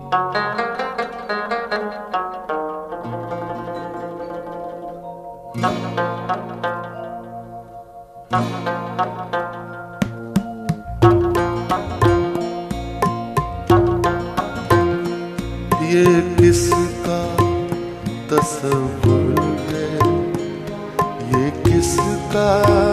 ये किसका तस्वुर है, ये किसका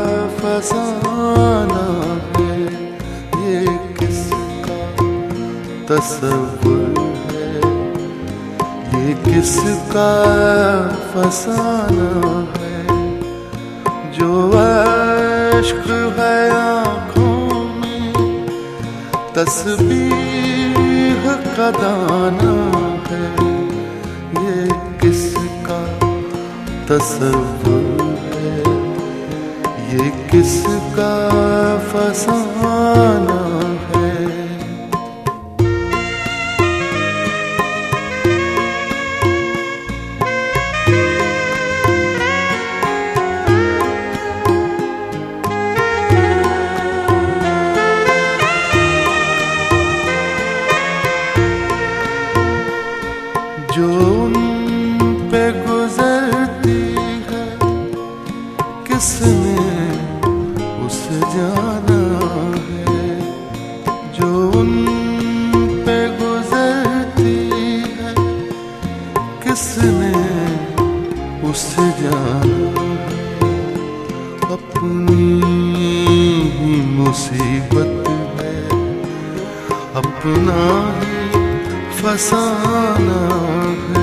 फसाना है, ये किसका तस्वुर है, ये किसका फसाना है। जो अश्क है आँखों में तस्बीह का दाना है, ये किसका तस्वुर है, ये किसका फसाना है। जो उन पे गुजरती है किसने उसे जाना है, जो उन पे गुजरती है किसने उसे जाना है। अपनी ही मुसीबत है, अपना ही फसाना है।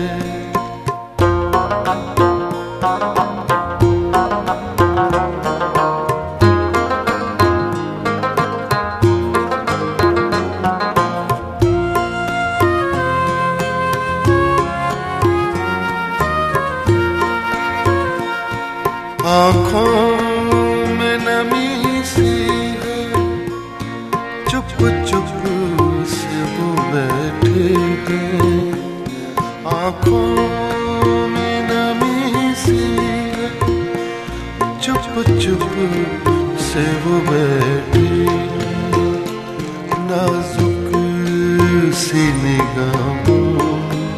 आँखों में नमी सी है, चुप चुप से वो बैठे हैं। आँखों में नमी सी है, चुप चुप से वो बैठे हैं। नाजुक सी निगाहों,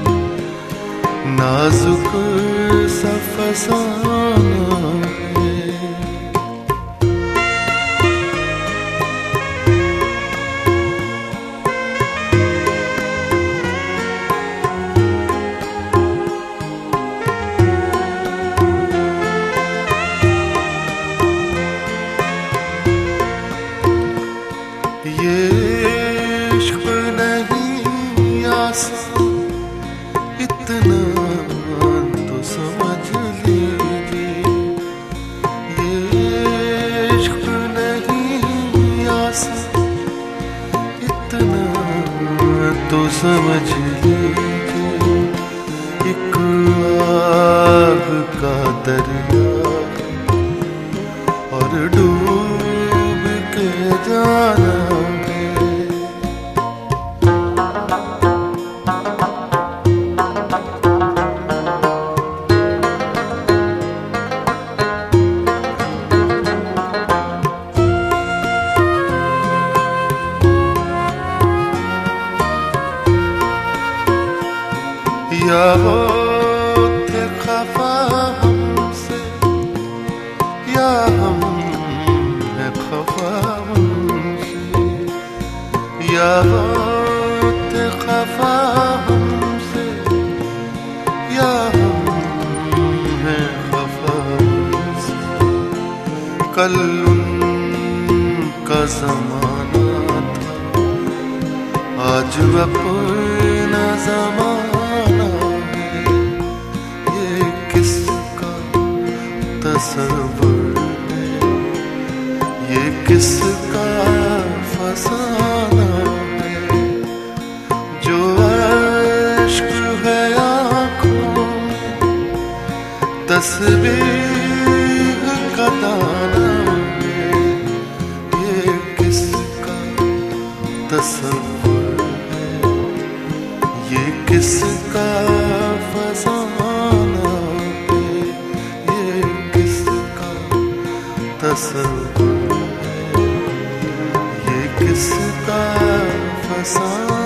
नाजुक सा फसाना है। ये इश्क नहीं आसान, इतना तो समझ लीजिए। ये इश्क नहीं आसान, इतना तो समझ लीजिए। एक आग का दरिया और डूब के जाना है। या होते खफा हमसे, या हम है खफा हमसे। या होते खफा हमसे, या हम है खफा हमसे। कल उनका ज़माना था, आज अपना ज़माना है। ये किसका तस्वुर है, ये किसका फसाना है। जो अश्क है आँखों में तस्बीह का दाना है, ये किसका तस्वुर है, ये किसका फसाना है। ये किसका तस्वुर है, ये किसका फसाना।